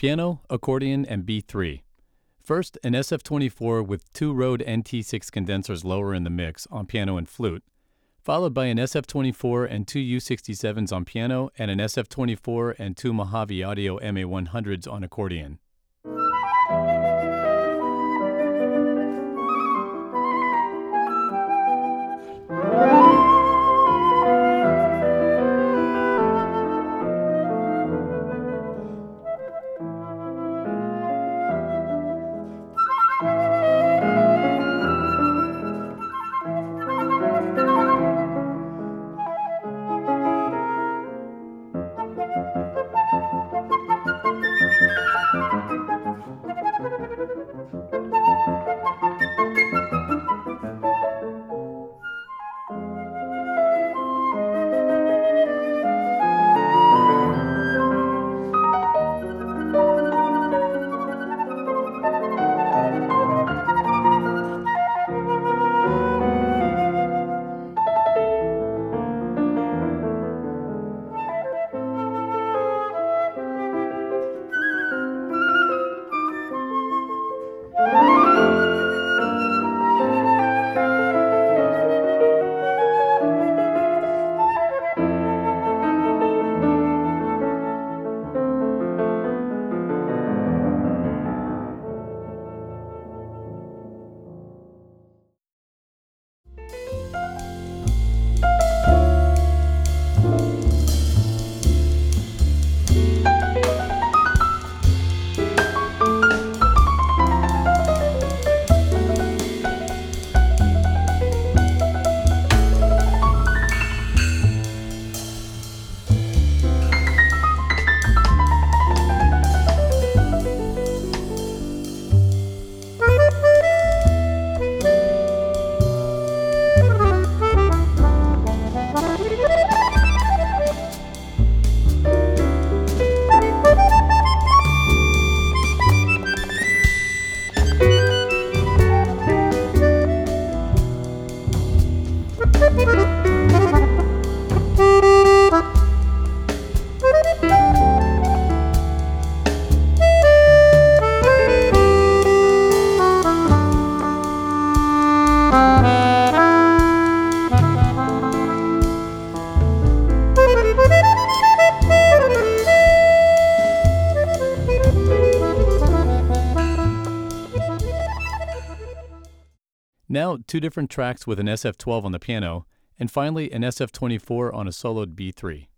piano, accordion, and B3. First, an SF-24 with two Rode NT6 condensers lower in the mix on piano and flute, followed by an SF-24 and two U67s on piano and an SF-24 and two Mojave Audio MA100s on accordion. Now, two different tracks with an SF-12 on the piano, and finally an SF-24 on a soloed B3.